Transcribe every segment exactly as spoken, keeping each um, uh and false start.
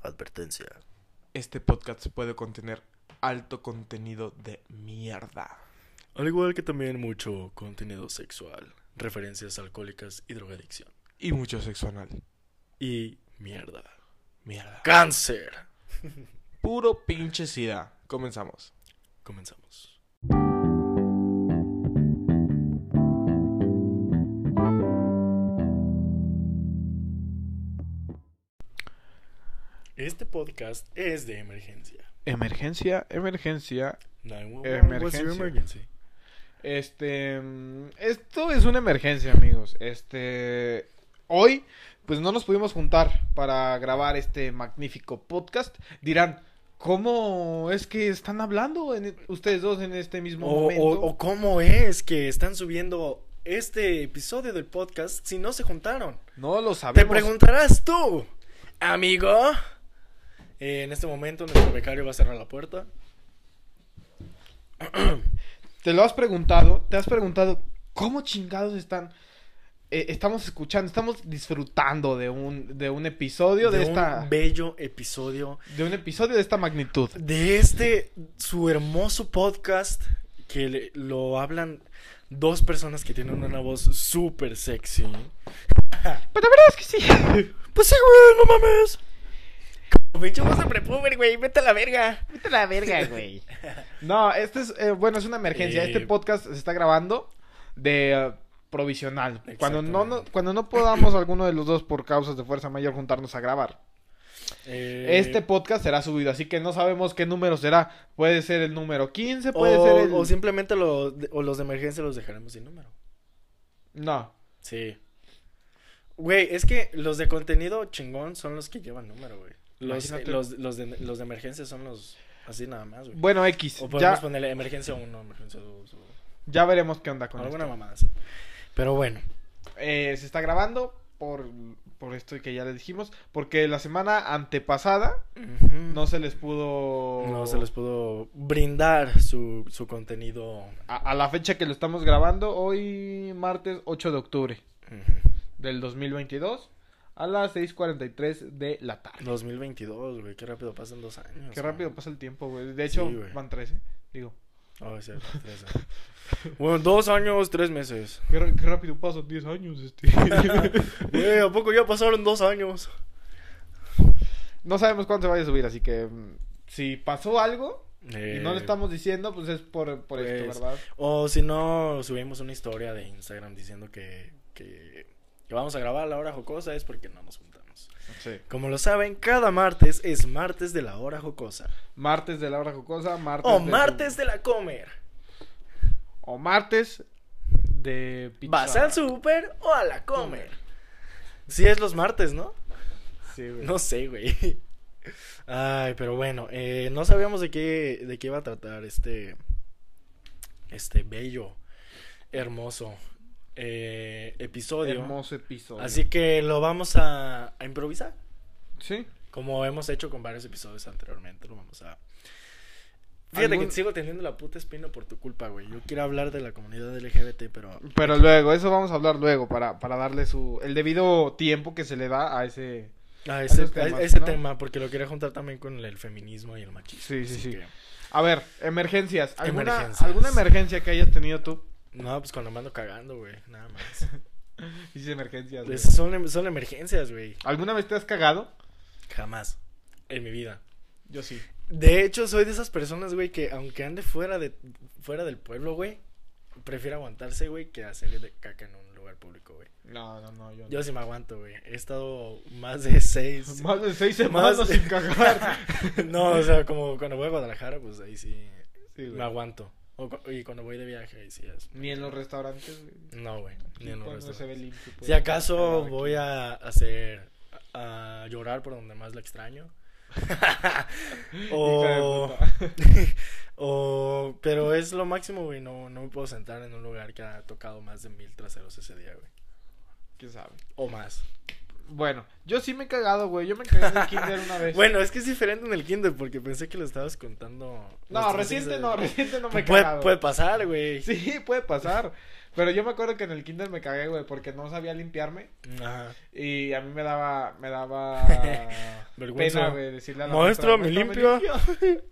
Advertencia. Este podcast puede contener alto contenido de mierda. Al igual que también mucho contenido sexual, referencias alcohólicas y drogadicción. Y mucho sexo anal. Y mierda. Mierda. ¡Cáncer! Puro pinche sida. Comenzamos. Comenzamos. Este podcast es de emergencia. Emergencia, emergencia. nueve uno uno, what's your Emergencia. emergency? Este... mm, Esto es una emergencia, amigos. Este... Hoy, pues no nos pudimos juntar para grabar este magnífico podcast. Dirán, ¿cómo es que están hablando en- ustedes dos en este mismo O, momento? o, o cómo es que están subiendo este episodio del podcast si no se juntaron. No lo Te sabemos. preguntarás tú, amigo. Eh, en este momento nuestro becario va a cerrar la puerta. ¿Te lo has preguntado? ¿Te has preguntado cómo chingados están? Eh, estamos escuchando, estamos disfrutando de un, de un episodio de, de esta... un bello episodio De un episodio de esta magnitud. de este su hermoso podcast que le- lo hablan dos personas que tienen una voz súper sexy. Pero la verdad es que sí. Pues sí, güey, no mames. Pinche voz de prepuber, güey, vete a la verga. Vete a la verga, güey. No, este es, eh, bueno, es una emergencia. Eh, Este podcast se está grabando de eh, provisional. Cuando no, no, Exactamente. cuando no podamos alguno de los dos por causas de fuerza mayor juntarnos a grabar. Eh, Este podcast será subido, así que no sabemos qué número será. Puede ser el número quince, o, puede ser el... o simplemente lo, o los de emergencia los dejaremos sin número. No. Sí. Güey, es que los de contenido chingón son los que llevan número, güey. Los, Imagínate. los, los, de, los de emergencia son los así nada más, güey. Bueno, X. O podemos Ya, ponerle emergencia uno, emergencia dos o ya veremos qué onda con alguna esto. mamada así. Pero bueno. Eh, se está grabando por, por esto que ya les dijimos. Porque la semana antepasada Ujú. no se les pudo... No se les pudo brindar su, su contenido. A, a la fecha que lo estamos grabando, hoy martes ocho de octubre Ujú. del dos mil veintidós a las seis cuarenta y tres de la tarde. dos mil veintidós, güey, qué rápido pasan dos años. Qué ¿no? rápido pasa el tiempo, güey. De hecho, Sí, güey. van trece, digo. Oh, es cierto, tres años. Bueno, dos años, tres meses. Qué, ra- qué rápido pasan diez años, este. Güey, ¿a poco ya pasaron dos años? No sabemos cuándo se vaya a subir, así que mm, si pasó algo Eh, y no lo estamos diciendo, pues es por, por esto, pues, ¿verdad? O si no, subimos una historia de Instagram diciendo que, que, que vamos a grabar a la hora jocosa, es porque no nos juntamos. Sí. Como lo saben, cada martes es martes de la hora jocosa. Martes de la hora jocosa, martes O de... martes de la comer. O martes de pizza. ¿Vas al súper o a la comer? Sí, es los martes, ¿no? Sí, güey. No sé, güey. Ay, pero bueno, eh, no sabíamos de qué, de qué iba a tratar este, este bello, hermoso eh, episodio. Hermoso episodio. Así que lo vamos a, a improvisar, Sí. como hemos hecho con varios episodios anteriormente. Lo vamos a... Fíjate ¿Algún- que sigo teniendo la puta espina por tu culpa, güey. Yo quiero hablar de la comunidad L G B T, pero... Pero luego, eso vamos a hablar luego para, para darle su el debido tiempo que se le da a ese... Ah, ese, esos temas, ese ¿no? tema, porque lo quería juntar también con el feminismo y el machismo. Sí, sí, así sí. que- A ver, emergencias. ¿Alguna, Emergencias. ¿Alguna emergencia que hayas tenido tú? No, pues cuando me ando cagando, güey, nada más. Dices emergencias. güey. Esas son, son emergencias, güey. ¿Alguna vez te has cagado? Jamás en mi vida. Yo sí. De hecho, soy de esas personas, güey, que aunque ande fuera de fuera del pueblo, güey, prefiero aguantarse, güey, que hacer de caca en un lugar público, güey. No, no, no, yo no. Yo sí me aguanto, güey. He estado más de seis. Más de seis semanas Más- sin cagar. No, o sea, como cuando voy a Guadalajara, pues ahí sí, Sí, güey. me aguanto. O cu- y cuando voy de viaje, ahí sí es. Ni en los restaurantes, güey. No, güey, ni en los Cuando se restaurantes. ve limpio, pues. Si acaso Cagar aquí. voy a hacer a llorar por donde más la extraño. o, Hija de puta. o pero es lo máximo, güey. No, no me puedo sentar en un lugar que ha tocado más de mil traseros ese día, güey. ¿Quién sabe? O más. Bueno, yo sí me he cagado, güey. Yo me cagué en el kinder una vez. Bueno, es que es diferente en el kinder porque pensé que lo estabas contando. No, nuestros reciente inicios. no, reciente no me he Puede, cagado. puede pasar, güey. Sí, puede pasar. Pero yo me acuerdo que en el kinder me cagué, güey, porque no sabía limpiarme. Ajá. Y a mí me daba, me daba Vergüenza. pena, güey, decirle a la Maestra, maestra, ¿me "Maestra, limpia?"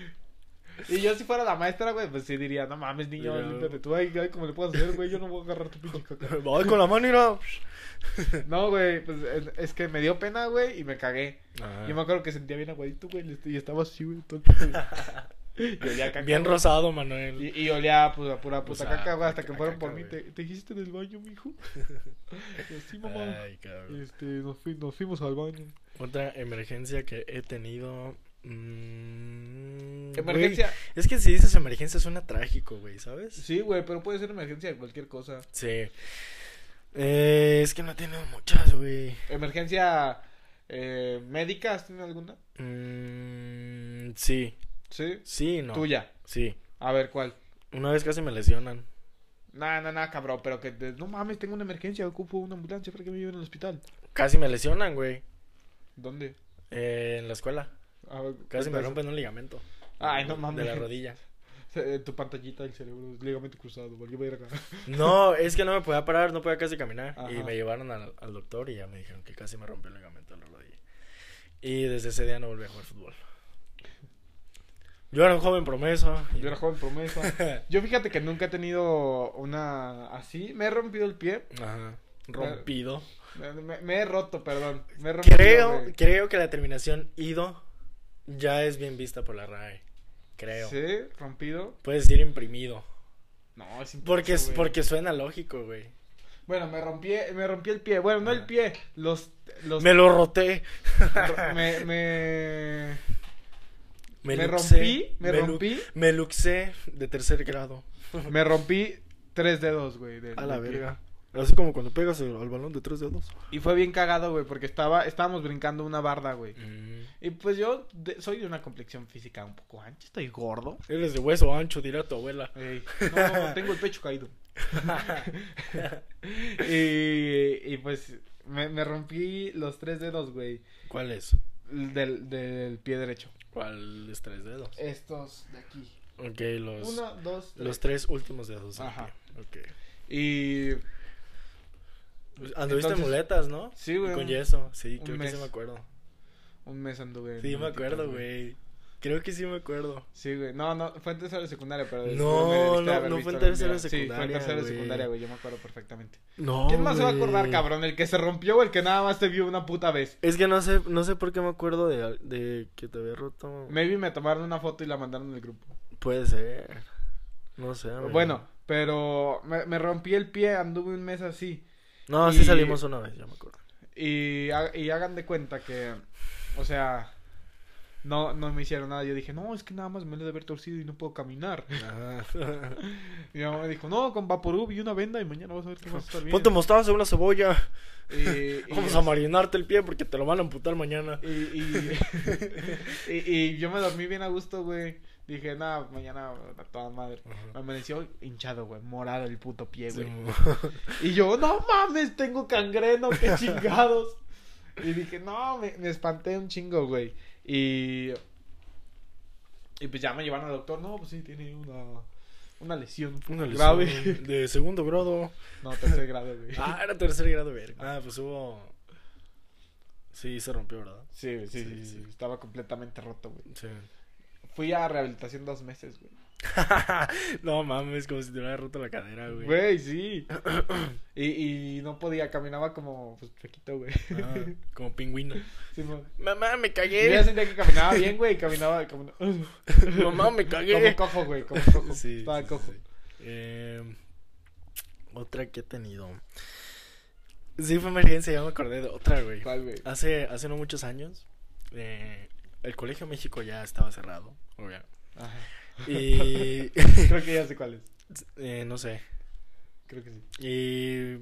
Y yo si fuera la maestra, güey, pues sí diría, no mames, niño, Mira. límpiate tú, ay, ay, ¿cómo le puedo hacer, güey? Yo no voy a agarrar tu pinche caca. Voy con la mano, mira. No, güey, pues es- es que me dio pena, güey, y me cagué. Ajá. Yo me acuerdo que sentía bien aguadito, güey, y estaba así, güey, todo el pedo, güey. Y olía a caca, Bien güey. rosado, Manuel. Y, y olía pues, a pura puta O sea, caca, güey, hasta caca, que fueron caca, por mí. güey. ¿Te, te hiciste en el baño, mijo? Y así, mamá. Ay, cabrón. Este, nos, fui- nos fuimos al baño. Otra emergencia que he tenido. mm, Emergencia. güey, es que si dices emergencia suena trágico, güey, ¿sabes? Sí, güey, pero puede ser emergencia de cualquier cosa. Sí. Eh, es que no he tenido muchas, güey. Emergencia eh, médica, ¿has tenido alguna? Mm, sí. Sí. Sí, no. Tuya. Sí. A ver, ¿cuál? Una vez casi me lesionan. Nah, nah, nah, cabrón, pero que te- no mames, tengo una emergencia, ocupo una ambulancia para que me lleven al hospital. Casi me lesionan, güey. ¿Dónde? Eh, en la escuela. A ver, Casi me cuenta rompen un ligamento. Ay, no mames. De la rodilla. eso. Eh, Tu pantallita del cerebro, ligamento cruzado, volví a ir acá. No, es que no me podía parar, no podía casi caminar. Ajá. Y me llevaron al, al doctor y ya me dijeron que casi me rompió el ligamento de la rodilla. Y desde ese día no volví a jugar fútbol. Yo era un joven promesa. Yo era joven promesa. Yo fíjate que nunca he tenido una así. Me he rompido el pie. Ajá. Rompido. Me, me- me he roto, perdón. Me he rompido, Creo, güey. creo que la terminación ido ya es bien vista por la R A E. Creo. ¿Sí? ¿Rompido? Puedes decir imprimido. No, es Porque, imposible, güey. porque suena lógico, güey. Bueno, me rompí, me rompí el pie. Bueno, no el Ah. pie. Los... los Me lo roté. me, me... Me luxé, rompí, me lu- rompí. Me luxé de tercer grado. Me rompí tres dedos, güey. del- A la del pie. verga. Así como cuando pegas el- al balón de tres dedos. Y fue bien cagado, güey, porque estaba, estábamos brincando una barda, güey. Mm. Y pues yo de- soy de una complexión física un poco ancha, estoy gordo. Eres de hueso ancho, dirá tu abuela. Ey, no, tengo el pecho caído. y, y pues me, me rompí los tres dedos, güey, ¿Cuál es? del, del pie derecho. ¿Cuál es tres dedos? Estos de aquí. Ok, los, Uno, dos, tres. los tres últimos dedos del Ajá. pie. Ok. Y Pues, anduviste en Entonces- muletas, ¿no? sí, güey. Con un- yeso, sí, un creo que mes. sí me acuerdo. Un mes anduve. en Sí, me muletitas, acuerdo, güey. Creo que sí me acuerdo. Sí, güey. No, no, fue en tercero de secundaria, pero después No, me debiste no, haber no visto fue en algún tercero de día. Sí, fue en secundaria, tercero de güey. secundaria, güey. Yo me acuerdo perfectamente. No. ¿Quién más se va a acordar, güey. cabrón? ¿El que se rompió o el que nada más te vio una puta vez? Es que no sé, no sé por qué me acuerdo de, de que te había roto. Maybe me tomaron una foto y la mandaron en el grupo. Puede ser. No sé. amigo. Bueno, pero me, me rompí el pie, anduve un mes así. No, y- sí salimos una vez, ya me acuerdo. Y, ha- y hagan de cuenta que, o sea, no, no me hicieron nada. Yo dije, no, es que nada más me lo he de haber torcido y no puedo caminar. Ajá. Mi mamá me dijo, no, con Vaporub y una venda y mañana vas a ver que vas a estar bien. Ponte mostaza, una cebolla. Y, y- Vamos a marinarte el pie porque te lo van a amputar mañana. Y, y, y, y yo me dormí bien a gusto, güey. Dije, nada, mañana a toda madre. Ajá. Me amaneció hinchado, güey. Morado el puto pie, Sí, güey. mo- Y yo, no mames, tengo cangreno, qué chingados. Y dije, no, me, me espanté un chingo, güey. Y. Y pues ya me llevaron al doctor. No, pues sí, tiene una. Una lesión. Una lesión grave. de segundo grado. No, tercer grado, güey. Ah, era tercer grado, verga. Ah, pues hubo. Sí, se rompió, ¿verdad? Sí, sí, sí, Sí, sí, sí. Estaba completamente roto, güey. Sí. Fui a rehabilitación dos meses, güey. No mames, como si te hubiera roto la cadera, güey. Güey, sí. y, y no podía, caminaba como pues chiquito, güey. Ah, como pingüino. Sí, mo- Mamá, me Yo ya cagué. sentía que caminaba bien, güey, caminaba, caminaba. Mamá, me Como cagué. cojo, güey, como cojo. Sí, Estaba sí, cojo. sí. Eh, otra que he tenido. Sí, fue emergencia, ya me acordé de otra, güey. ¿Cuál, güey? Hace, hace no muchos años, eh, el Colegio México ya estaba cerrado, obvio. Ajá. Y Creo que ya sé cuál es. eh, no sé. Creo que sí. Y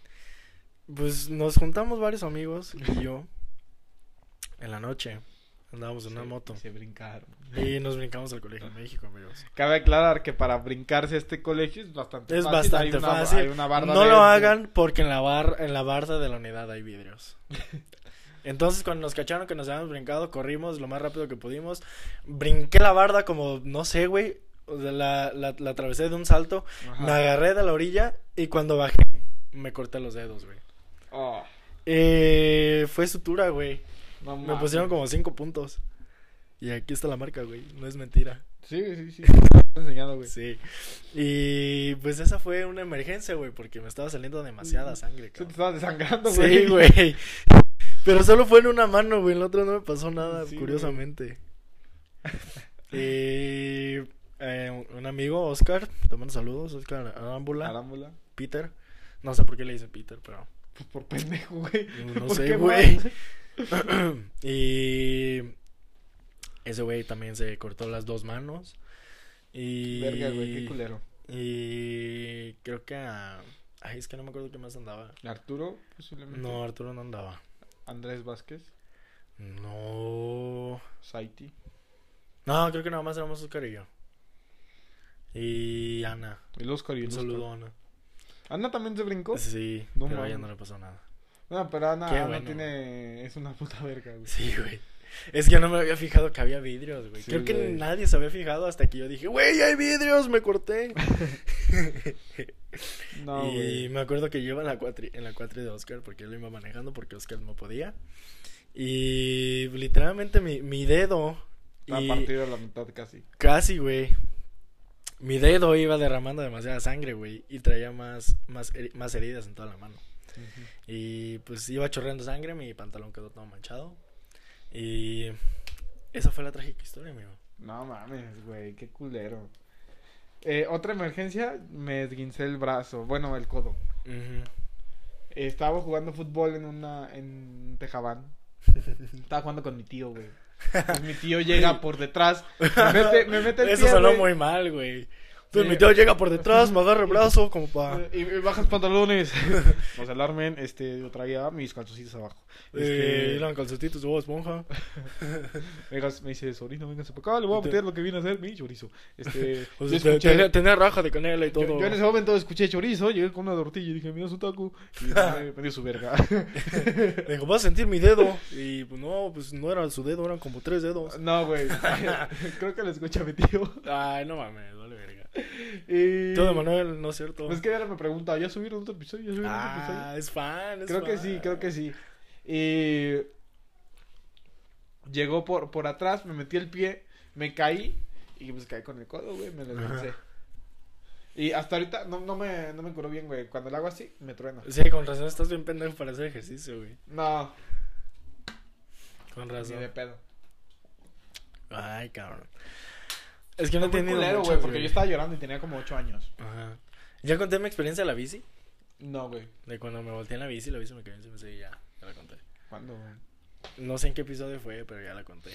pues nos juntamos varios amigos y yo en la noche. Andábamos en una Sí, moto Se brincaron. y nos brincamos al Colegio México, amigos. Cabe aclarar que para brincarse a este colegio es bastante Es fácil. bastante hay una, fácil. Hay una barda No de- lo hagan porque en la bar, en la barda de la unidad hay vidrios. Entonces cuando nos cacharon que nos habíamos brincado, corrimos lo más rápido que pudimos. Brinqué la barda como, no sé, güey, O sea, la, la, la atravesé de un salto, Ajá. me agarré de la orilla y cuando bajé me corté los dedos, güey. Oh, Eh, fue sutura, güey. no Me mames. pusieron como cinco puntos. Y aquí está la marca, güey. No es mentira. Sí, sí, sí. Me estás enseñando, güey. Sí. Y pues esa fue una emergencia, güey, porque me estaba saliendo demasiada sangre, Se te cabrón. estaba desangrando, güey. Sí, güey. Pero solo fue en una mano, güey. En la otra no me pasó nada, Sí, curiosamente. Y eh, un amigo, Oscar, te mando saludos, Oscar Arámbula, Arámbula. Peter. No sé por qué le dice Peter, pero Pues por pendejo, güey. no ¿Por sé, qué güey. más? Y ese güey también se cortó las dos manos. Y Verga, güey, qué culero. Y creo que a... Ay, es que no me acuerdo qué más andaba. Arturo, posiblemente. No, Arturo no andaba. Andrés Vázquez. No. Saiti. No, creo que nada más éramos Oscar y yo. Y Ana. El Oscar y el Un Oscar. saludo a Ana. ¿Ana también se brincó? Sí, No pero a ella mames. no le pasó nada. No, pero Ana, Qué Ana bueno. tiene... Es una puta verga, güey. Sí, güey. Es que no me había fijado que había vidrios, güey. Sí, Creo que güey. nadie se había fijado hasta que yo dije, güey, hay vidrios, me corté. No, y güey. me acuerdo que yo iba en la cuatri, en la cuatri de Oscar porque él lo iba manejando porque Oscar no podía. Y literalmente mi, mi dedo Está y partido a la mitad casi. casi, güey. Mi dedo iba derramando demasiada sangre, güey, y traía más más heri- más heridas en toda la mano. Y pues iba chorreando sangre, mi pantalón quedó todo manchado. Y esa fue la trágica historia, amigo. No mames, güey, qué culero. Eh, otra emergencia, me esguincé el brazo, bueno, el codo. Ujú. Estaba jugando fútbol en una en Tejabán. Estaba jugando con mi tío, güey. Pues mi tío llega por detrás, me mete, me mete el Eso pie, sonó güey. muy mal, güey. Pues Sí. mi tío llega por detrás, me agarra el brazo como pa... Y, y bajas pantalones. No se alarmen, este, yo traía mis calzoncitos abajo. Eh, Este, eran calcetitos de Bob Esponja. vengas- me dice, sobrino, véngase para acá, le voy a Te- meter lo que viene a hacer mi chorizo. Este, O yo sea, te- escuché- tenía, tenía raja de canela y todo. Yo, yo en ese momento escuché chorizo, llegué con una tortilla y dije, mira su taco. Y me, me dio su verga. Le dijo, vas a sentir mi dedo. Y pues no, pues no era su dedo, eran como tres dedos. No, güey. Creo que lo escucha mi tío. Ay, no mames, vale verga. Y... Todo de Manuel, no es cierto. Pues que ahora me pregunta, ¿ya subieron otro episodio? ¿Ya subieron otro episodio? Ah, es fan, es Creo que fan. sí, creo que sí. Y... Llegó por, por atrás, me metí el pie, me caí y pues caí con el codo, güey, me lo lancé. Y hasta ahorita no, no, me, no me curó bien, güey. Cuando lo hago así, me truena. Sí, con razón estás bien pendejo para hacer ejercicio, güey. No, Con ni razón. de pedo. Ay, cabrón. Es que no he Fue muy tenido culero, muchas, güey, porque yo estaba llorando y tenía como ocho años. Ajá. ¿Ya conté mi experiencia de la bici? No, güey. De cuando me volteé en la bici, la bici me cayó encima, sí, ya, ya la conté. ¿Cuándo, güey? No sé en qué episodio fue, pero ya la conté.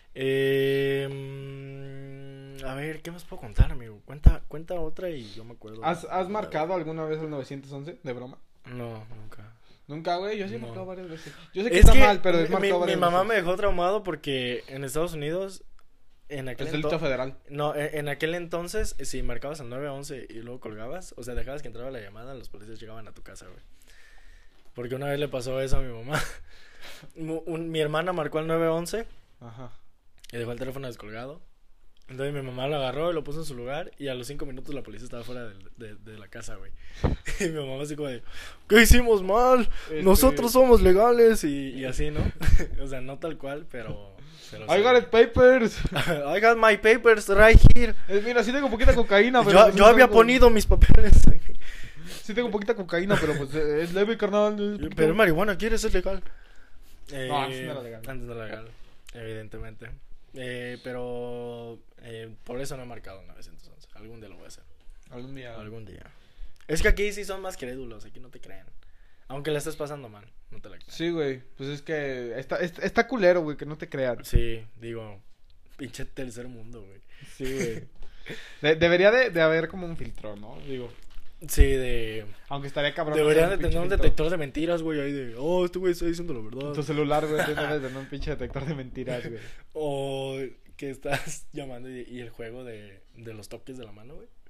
Eh, mm, a ver, ¿qué más puedo contar, amigo? Cuenta, cuenta otra y yo me acuerdo. ¿Has, ¿Has marcado alguna vez el novecientos once de broma? No, nunca. Nunca, güey, yo sí he No. marcado varias veces. Yo sé que Es está que mal, pero he mi, marcado mi varias mamá me veces. dejó traumado porque en Estados Unidos, en aquel Es delito ento- federal. No, en, en aquel entonces, si marcabas al nueve once y luego colgabas, o sea, dejabas que entraba la llamada, los policías llegaban a tu casa, güey. Porque una vez le pasó eso a mi mamá. Mu- un- mi hermana marcó al nueve once Ajá. y dejó el teléfono descolgado. Entonces mi mamá lo agarró y lo puso en su lugar y a los cinco minutos la policía estaba fuera del- de, de la casa, güey. Y mi mamá así como de, ¿qué hicimos mal? Este- Nosotros somos legales y, y así, ¿no? O sea, no tal cual, pero... pero I sí. got it papers. I got my papers right here. Eh, mira, sí tengo poquita cocaína, pero... Yo, pues, yo no había tengo- ponido mis papeles. Sí tengo poquita cocaína, pero pues eh, es leve, carnal. es poquito. Pero es marihuana, ¿quieres ser legal? Eh, antes no era legal. Antes no era legal, evidentemente. Eh, pero eh, por eso no he marcado novecientos once. Algún día lo voy a hacer. Algún día. Algún día. Es que aquí sí son más crédulos, aquí no te creen. Aunque la estés pasando mal, no te la creen. Sí, güey. Pues es que está, está, está culero, güey, que no te crean. Sí, digo, pinche tercer mundo, güey. Sí, güey. De- debería de, de haber como un filtro, ¿no? Digo, Sí, de... aunque estaría cabrón. Deberían hacer de pinche tener un filtro. detector de mentiras, güey, ahí de... Oh, este güey está diciendo la verdad. En tu celular, güey, tienes de tener un pinche detector de mentiras, güey. O que estás llamando y, y el juego de, de los toques de la mano, güey.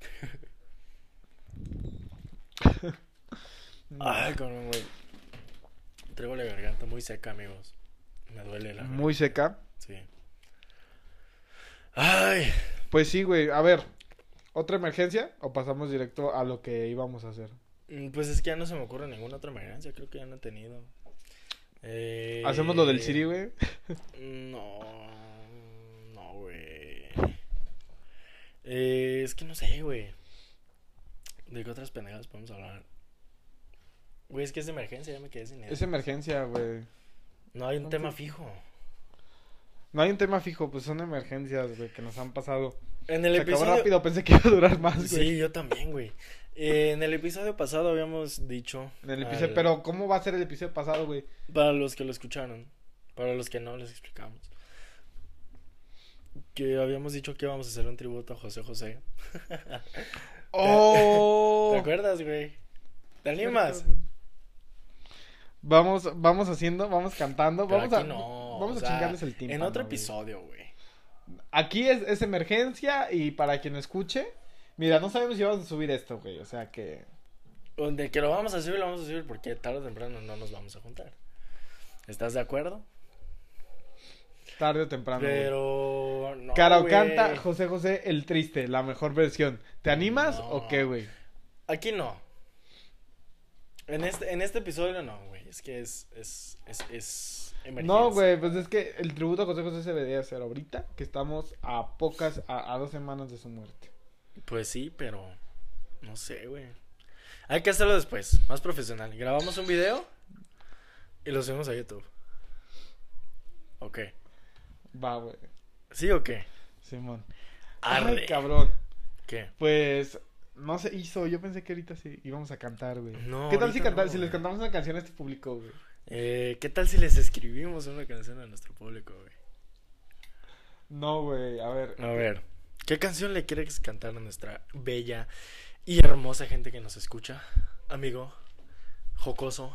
Ay, cabrón, güey. Traigo la garganta muy seca, amigos. Me duele la garganta. Muy seca. Sí. Ay, Pues sí, güey. A ver, ¿otra emergencia o pasamos directo a lo que íbamos a hacer? Mm, Pues es que ya no se me ocurre ninguna otra emergencia, creo que ya no he tenido. Eh... ¿Hacemos lo del Siri, güey? No, no, güey. Eh, es que no sé, güey. ¿De qué otras pendejadas podemos hablar? Güey, es que es de emergencia, ya me quedé sin ideas. Es emergencia, güey. No hay un No, tema pues- fijo. No hay un tema fijo, pues son emergencias, güey, que nos han pasado. En el Se acabó episodio... rápido, pensé que iba a durar más, güey. Sí, yo también, güey. Eh, en el episodio pasado habíamos dicho... En el episodio, al- pero ¿cómo va a ser el episodio pasado, güey? Para los que lo escucharon, para los que no les explicamos. Que habíamos dicho que íbamos a hacer un tributo a José José. ¡Oh! ¿Te acuerdas, güey? ¿Te animas? Vamos, vamos haciendo, vamos cantando, Pero vamos aquí a, no, vamos o a sea, chingarles el tímpano. En otro güey. episodio, güey. Aquí es, es emergencia y para quien escuche, mira, no sabemos si vamos a subir esto, güey, o sea que... Donde que lo vamos a subir, lo vamos a subir porque tarde o temprano no nos vamos a juntar. ¿Estás de acuerdo? Tarde o temprano. güey. Pero... No, Cara o güey. canta, José José, el triste, la mejor versión. ¿Te animas No. o qué, güey? Aquí no. En este, en este episodio no, güey. Es que es... Es... Es... es emergencia. No, güey, pues es que el tributo a José José se debería hacer ahorita, que estamos a pocas, a, a dos semanas de su muerte. Pues sí, pero... No sé, güey. Hay que hacerlo después, más profesional. Grabamos un video y lo subimos a YouTube. Ok. Va, güey. ¿Sí o qué? Simón. Arre. Ay, cabrón. ¿Qué? Pues no se hizo. Yo pensé que ahorita sí íbamos a cantar, güey. No, ¿Qué tal si, ahorita cantar, no, si les güey. cantamos una canción a este público, güey? Eh, ¿Qué tal si les escribimos una canción a nuestro público, güey? No, güey. A ver. A ver, ¿qué canción le quieres cantar a nuestra bella y hermosa gente que nos escucha? Amigo, jocoso.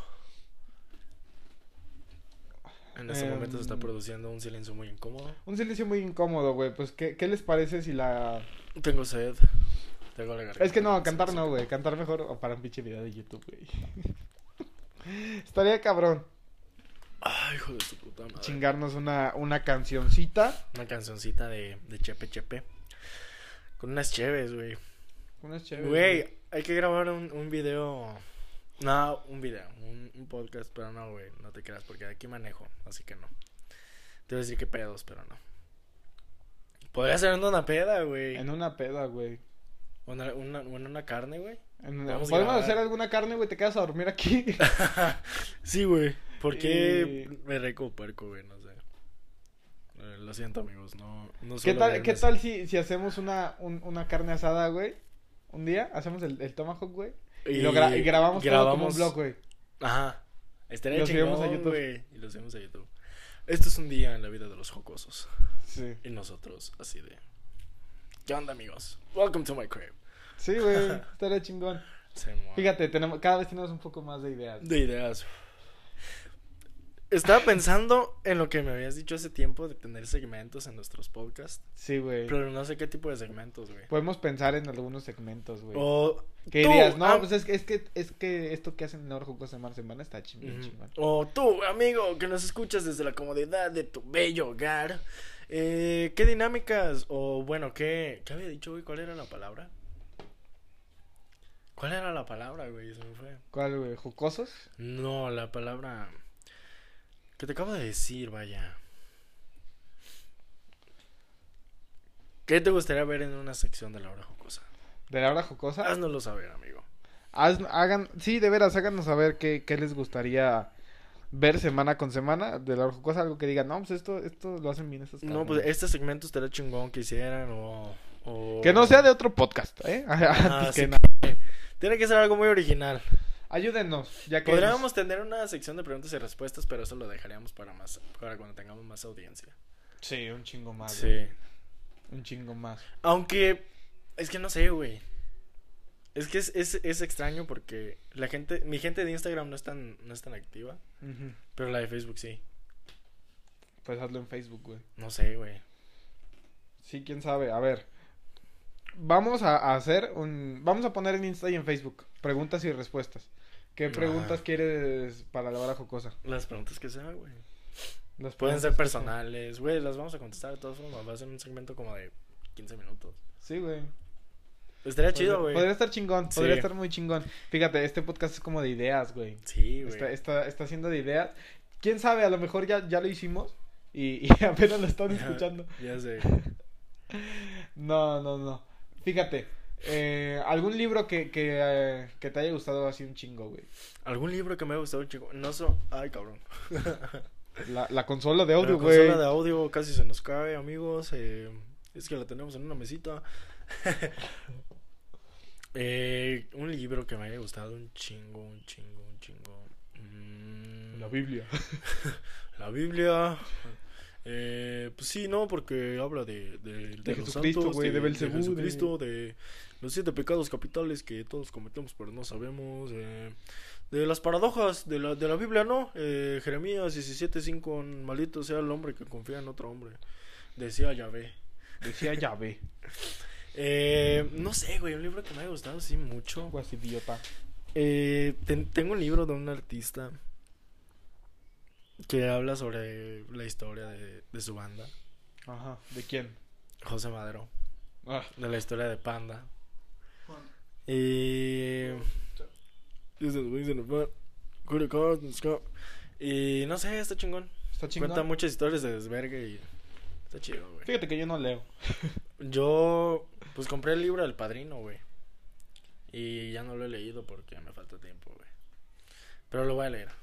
En este Em, momento se está produciendo un silencio muy incómodo. Un silencio muy incómodo, güey. Pues, ¿qué, ¿qué les parece si la... Tengo sed. Tengo la garganta. Es que no, cantar no, güey. Cantar mejor o para un pinche video de YouTube, güey. Estaría cabrón Ay, hijo de su puta madre. chingarnos una, una cancioncita. Una cancioncita de, de Chepe Chepe. Con unas cheves, güey. Unas chéveres. Güey, hay que grabar un, un video. No, un video, un, un podcast, pero no, güey, no te creas, porque de aquí manejo, así que no. Te voy a decir que pedos, pero no. Podría ser en una peda, güey. En una peda, güey. O en una, o en una carne, güey. En- Vamos a Podemos grabar. hacer alguna carne, güey. Te quedas a dormir aquí. Sí, güey. Porque Y- me reco puerco, güey, no sé. Eh, lo siento, amigos, no, no ¿Qué suelo tal, ver ¿qué eso. tal si, si hacemos una, un- una carne asada, güey? Un día hacemos el, el tomahawk, güey. Y, lo gra- y grabamos, todo como un vlog, güey. Ajá. Estaría Lo subimos a chingón, YouTube. güey. Y lo subimos a YouTube. Esto es un día en la vida de los jocosos. Sí. Y nosotros, así de... ¿Qué onda, amigos? Welcome to my crib. Sí, güey. Estaría chingón. Se mueve. Fíjate, tenemos, cada vez tenemos un poco más de ideas. De ideas. Estaba pensando en lo que me habías dicho hace tiempo de tener segmentos en nuestros podcasts. Sí, güey. Pero no sé qué tipo de segmentos, güey. Podemos pensar en algunos segmentos, güey. O ¿Qué tú, dirías? No, am- pues es que, es que, es que esto que hacen en Ahora Jugosa Semana a Semana está chingón, Ujú. chingón. O tú, amigo, que nos escuchas desde la comodidad de tu bello hogar. Eh, ¿Qué dinámicas? O bueno, ¿qué, ¿qué había dicho, güey? ¿Cuál era la palabra? ¿Cuál era la palabra, güey? Se me fue. ¿Cuál, güey? ¿Jocosos? No, la palabra que te acabo de decir, vaya. ¿Qué te gustaría ver en una sección de la hora jocosa? ¿De la hora jocosa? Haznoslo saber, amigo. Haz- hagan, sí, de veras, háganos saber qué, qué les gustaría ver semana con semana de la hora jocosa. Algo que digan, no, pues esto, esto lo hacen bien estos No, pues cabrones. este segmento estaría chingón que hicieran o... o... Que no sea de otro podcast, ¿eh? Ah, Antes sí, que nada. Tiene que ser algo muy original. Ayúdennos, ya que... Podríamos tener una sección de preguntas y respuestas, pero eso lo dejaríamos para más, para cuando tengamos más audiencia. Sí, un chingo más. güey. Sí. Un chingo más. Aunque, es que no sé, güey. Es que es, es, es extraño porque la gente, mi gente de Instagram no es tan, no es tan activa, Ujú. pero la de Facebook sí. Pues hazlo en Facebook, güey. No sé, güey. Sí, quién sabe. A ver. Vamos a, a hacer un... Vamos a poner en Insta y en Facebook preguntas y respuestas. ¿Qué Ah. preguntas quieres para la hora jocosa? Las preguntas que sean, güey. Las Pueden preguntas ser que personales, güey, las vamos a contestar de todas formas. Va a ser un segmento como de quince minutos. Sí, güey. Estaría Podría- chido, güey. Podría estar chingón, podría Sí. estar muy chingón. Fíjate, este podcast es como de ideas, güey. Sí, güey. Está, está, está haciendo de ideas. ¿Quién sabe? A lo mejor ya, ya lo hicimos y, y apenas lo están escuchando. Ya sé. No, no, no. Fíjate, eh, algún libro que, que, eh, que te haya gustado así un chingo, güey. ¿Algún libro que me ha gustado, chico? No so... Ay, cabrón. La, la consola de audio, La güey. consola de audio casi se nos cae, amigos. Eh, es que la tenemos en una mesita. eh, un libro que me haya gustado un chingo, un chingo, un chingo. Mm, La Biblia. la Biblia. Eh, pues sí, no, porque habla de, de, de, De los Jesucristo, santos, güey, de Belcebú, de- Jesucristo, de los siete pecados capitales que todos cometemos pero no sabemos, eh, de las paradojas de la, de la Biblia, ¿no? Eh, Jeremías diecisiete cinco, maldito sea el hombre que confía en otro hombre, decía Yahvé. Decía llave. Eh, no sé, güey, un libro que me haya gustado, sí, mucho. Pues idiota. Eh, ten- tengo un libro de un artista que habla sobre la historia de, de su banda, Ajá. ¿De quién? José Madero, Ah. de la historia de Panda. Y... Y no sé, está chingón. Está chingón. Cuenta muchas historias de desvergue y está chido, güey. Fíjate que yo no leo. Yo, pues compré el libro del Padrino, güey. Y ya no lo he leído porque me falta tiempo, güey. Pero lo voy a leer.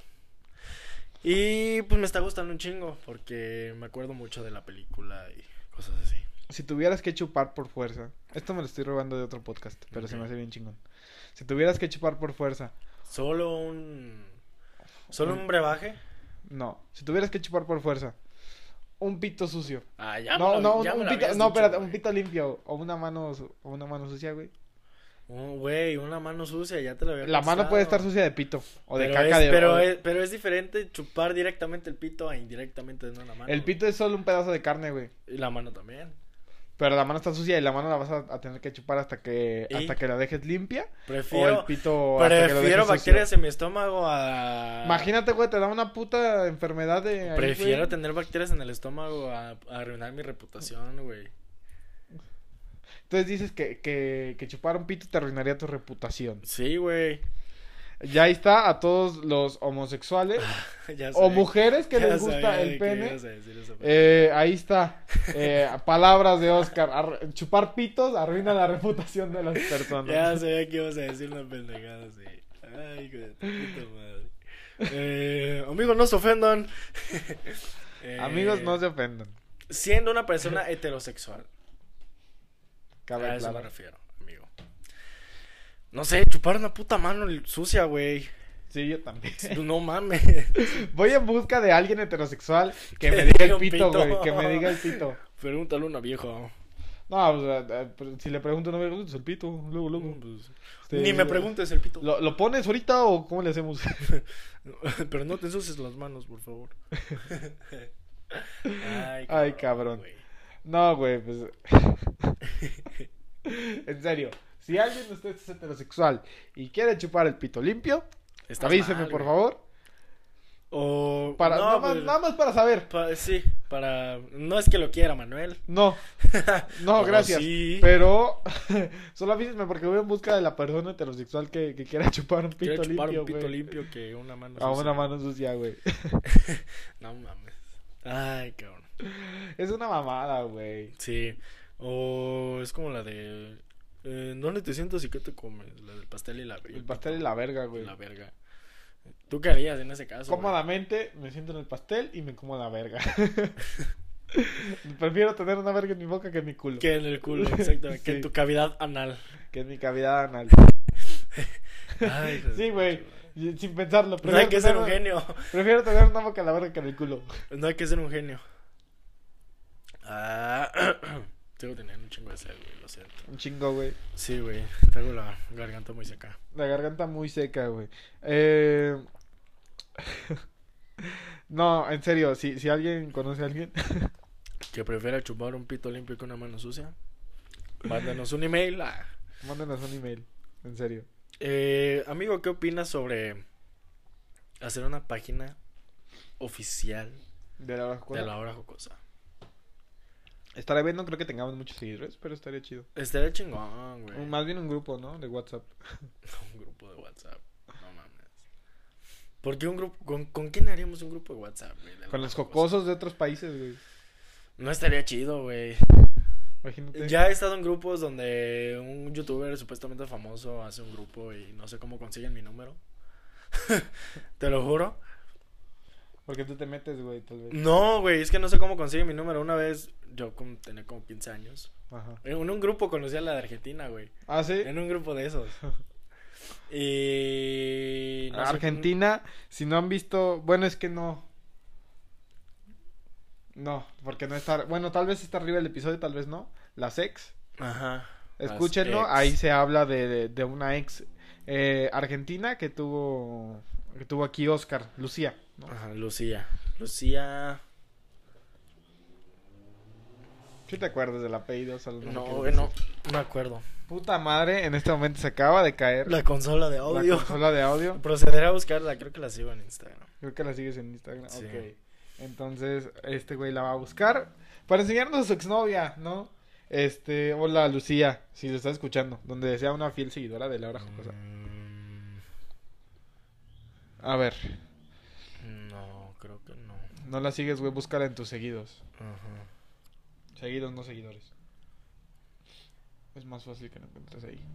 Y pues me está gustando un chingo porque me acuerdo mucho de la película y cosas así. Si tuvieras que chupar por fuerza. Esto me lo estoy robando de otro podcast, pero Ok. se me hace bien chingón. Si tuvieras que chupar por fuerza. Solo un... Solo Un- un brebaje. No. Si tuvieras que chupar por fuerza. Un pito sucio. Ah, ya No, me lo- no, un, ya me un lo pito, habías no, dicho, espérate, güey. un pito limpio o una mano su- o una mano sucia, güey. Un güey, una mano sucia, ya te lo había La mano pasado. puede estar sucia de pito o de pero caca es, de pero, o de- es, pero es diferente chupar directamente el pito a indirectamente de una mano. El pito es solo un pedazo de carne, güey. Y la mano también. Pero la mano está sucia y la mano la vas a, a tener que chupar hasta que ¿Y? hasta que la dejes limpia. Prefiero, o el pito hasta que lo prefiero dejes bacterias sucio. en mi estómago a... Imagínate, güey, te da una puta enfermedad de ahí, Prefiero güey. tener bacterias en el estómago a, a arruinar mi reputación, güey. Entonces dices que, que, que chupar un pito te arruinaría tu reputación. Sí, güey. Ya ahí está a todos los homosexuales Ya o sé. mujeres que Ya les gusta sabía el que pene. ibas a decir eso, pero- Eh, ahí está. Eh, palabras de Oscar. Ar- chupar pitos arruina la reputación de las personas. Ya sabía que ibas a decir una pendejada así. Ay, hijo de tu puta madre. Eh, amigos, no se ofendan. Eh, Amigos, no se ofendan. Siendo una persona heterosexual. Cabe A eso me aclarar. refiero, amigo. No sé, chupar una puta mano sucia, güey. Sí, yo también. No mames. Voy en busca de alguien heterosexual que Que me diga diga el un pito, pito. güey. Que me diga el pito. Pregúntale a una vieja. No, pues, eh, eh, si le pregunto, no me preguntes el pito. Luego, luego. Pues, Este, Ni me preguntes el pito. ¿Lo, ¿Lo pones ahorita o cómo le hacemos? Pero no te ensucies las manos, por favor. Ay, Ay, cabrón. güey. No, güey, pues. En serio. Si alguien de ustedes es heterosexual y quiere chupar el pito limpio, Estás avíseme, mal, por güey. favor. O... Para, no, nada, más, pues, nada más para saber. pa- sí, para... No es que lo quiera, Manuel. No, no, Oh, gracias. sí. Pero solo avísenme porque voy en busca de la persona heterosexual que, que quiera chupar un pito Quiero chupar limpio, un pito güey. limpio que una mano A sucia. una mano sucia, güey. No mames. Ay, cabrón. Es una mamada, güey. Sí. O es como la de... Eh, ¿Dónde te sientas y qué te comes? La del pastel y la... y El pastel y la verga, y güey. la verga. ¿Tú qué harías en ese caso? güey? Cómodamente me siento en el pastel y me como la verga. Prefiero tener una verga en mi boca que en mi culo. Que en el culo, exactamente. Que en Sí. tu cavidad anal. Que en mi cavidad anal. Ay, hijo de Sí, su güey. pinche madre. Y- Sin pensarlo. No hay que ser tener- un genio. Prefiero tener una boca en la verga que en el culo. No hay que ser un genio. Ah, tengo teniendo un chingo de sed, güey, lo siento. Un chingo, güey. Sí, güey, traigo la garganta muy seca. La garganta muy seca, güey. Eh... No, en serio, si, si alguien conoce a alguien, Que prefiera chupar un pito limpio que una mano sucia. Mándanos un email. Ah. mándenos un email. En serio. Eh, amigo, ¿qué opinas sobre hacer una página oficial De la hora de la hora jocosa? Estaría bien, no creo que tengamos muchos seguidores, pero estaría chido. Estaría chingón, güey. Un- Más bien un grupo, ¿no? De WhatsApp. Un grupo de WhatsApp. No mames. ¿Por qué un grupo? ¿Con, ¿con quién haríamos un grupo de WhatsApp, güey? De Con los locos. jocosos de otros países, güey. No estaría chido, güey. Imagínate. Ya he estado en grupos donde un youtuber supuestamente famoso hace un grupo y no sé cómo consiguen mi número. Te lo juro. Porque tú te metes, güey, tal vez. No, güey, es que no sé cómo consiguen mi número. Una vez, yo como, tenía como quince años. Ajá. En un grupo conocí a la de Argentina, güey. Ah, ¿sí? En un grupo de esos. Y... no sé- Argentina, si no han visto... Bueno, es que no... No, porque no está... Bueno, tal vez está arriba el episodio, tal vez no. Las ex. Ajá. las Escúchenlo, ex. ahí se habla de, de, de una ex eh, argentina que tuvo... Que tuvo aquí Oscar, Lucía, ¿no? Ajá, Lucía. Lucía... ¿Sí te acuerdas del apellido? Solo no me No, quiero güey, no, decir. no me acuerdo. Puta madre, en este momento se acaba de caer La consola de la audio. consola de audio. Procederé a buscarla, creo que la sigo en Instagram. Creo que la sigues en Instagram. Sí. Ok. Entonces, este güey la va a buscar para enseñarnos a su exnovia, ¿no? Este, hola Lucía, si lo estás escuchando, donde sea una fiel seguidora de Laura Jocosa. Mm, A ver, no, creo que no. no la sigues, güey, búscala en tus seguidos. Ajá. Seguidos, no seguidores. Es más fácil que no encuentres ahí.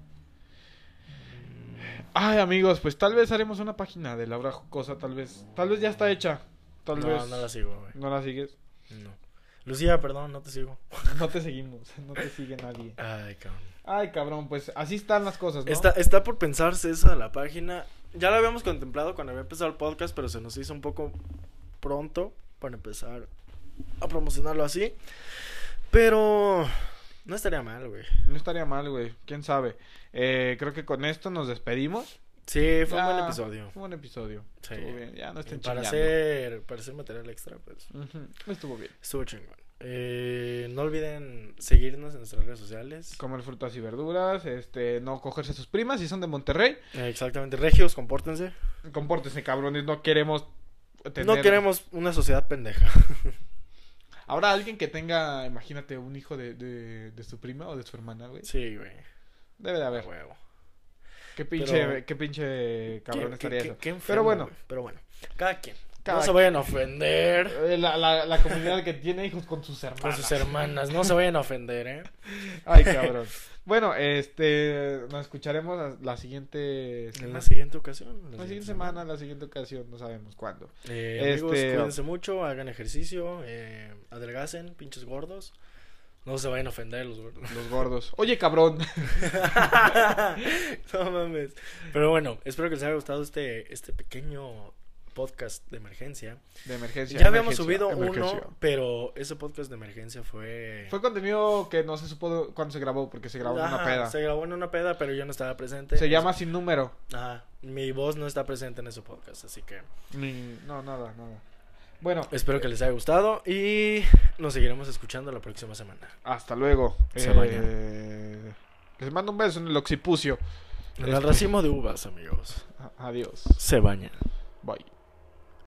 Ay, amigos, pues tal vez haremos una página de Laura Jocosa, tal vez. Tal vez ya está hecha. Tal no, vez. no la sigo, güey. ¿No la sigues? No. Lucía, perdón, no te sigo. No te seguimos, no te sigue nadie. Ay, cabrón. Ay, cabrón, pues así están las cosas, ¿no? Está, está por pensarse esa de la página. Ya la habíamos contemplado cuando había empezado el podcast, pero se nos hizo un poco pronto para empezar a promocionarlo así. Pero no estaría mal, güey. No estaría mal, güey. ¿Quién sabe? Eh, creo que con esto nos despedimos. Sí, fue Ya, un buen episodio. Fue un buen episodio. Sí. Estuvo bien. Ya no estén Para chingando. hacer, para hacer material extra, pues Ujú, estuvo bien. estuvo chingón. Eh, no olviden seguirnos en nuestras redes sociales. Comer frutas y verduras. Este, no cogerse a sus primas si son de Monterrey. Eh, exactamente. Regios, compórtense. Compórtense, cabrones. No queremos tener... No queremos una sociedad pendeja. Habrá alguien que tenga, imagínate, un hijo de, de, de su prima o de su hermana, güey. Sí, güey. Debe de A haber. huevo. Qué pinche, Pero- qué pinche cabrón Qué- estaría qué- eso. qué enfermo, Pero bueno, güey. Pero bueno. Cada quien. Cada no se vayan a ofender eh, la, la, la comunidad que tiene hijos con sus hermanas. con sus hermanas. No se vayan a ofender, ¿eh? Ay, cabrón. Bueno, este, nos escucharemos la, la siguiente En semana. la siguiente ocasión. en La siguiente semana, la siguiente ocasión, no sabemos cuándo. Eh, amigos, Este- cuídense mucho, hagan ejercicio, eh, adelgacen, pinches gordos. No se vayan a ofender los gordos. Los gordos. Oye, cabrón. No mames. Pero bueno, espero que les haya gustado este, este pequeño podcast de emergencia. De emergencia. Ya habíamos emergencia, subido emergencia. uno, pero ese podcast de emergencia fue... Fue contenido que no se supo cuándo se grabó, porque se grabó en una Ajá, peda. Se grabó en una peda, pero yo no estaba presente. Se llama Sin Número. Ajá, mi voz no está presente en ese podcast, así que Ni... No, nada, nada. Bueno, espero que les haya gustado y nos seguiremos escuchando la próxima semana. hasta luego. Se Eh, bañan. Les mando un beso en el occipucio. En el Este- racimo de uvas, amigos. A- Adiós. Se bañan. Bye.